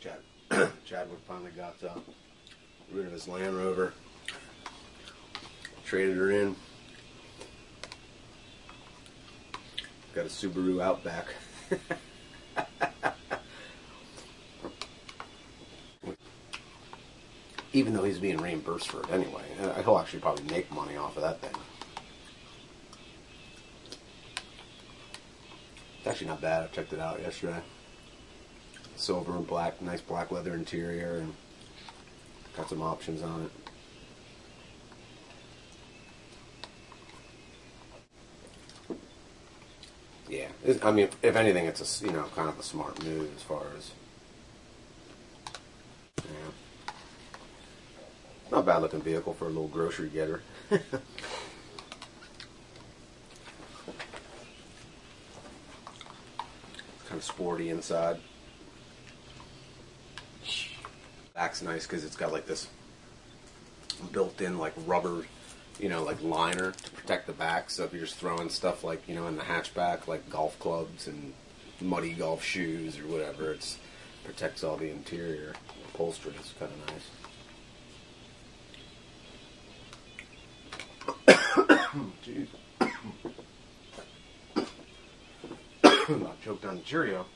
Chadwick finally got rid of his Land Rover, traded her in, got a Subaru Outback. Even though he's being reimbursed for it anyway, he'll actually probably make money off of that thing. It's actually not bad. I checked it out yesterday. Silver and black, nice black leather interior, and got some options on it. Yeah, I mean, if anything, it's a kind of a smart move as far as not a bad looking vehicle for a little grocery getter. Kind of sporty inside. Back's nice because it's got like this built-in like rubber, like liner to protect the back. So if you're just throwing stuff like, in the hatchback, like golf clubs and muddy golf shoes or whatever, it protects all the interior. Upholstery is kind of nice. Jeez. I choked on the Cheerio.